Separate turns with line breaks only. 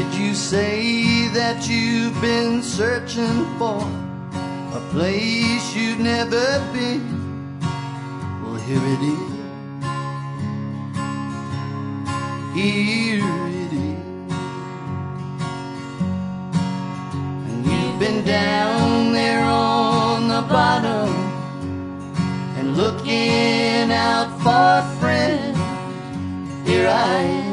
Did you say that you've been searching for a place you've never been? Well, here it is. Here it is. And you've been down there on the bottom and looking out for a friend. Here I am.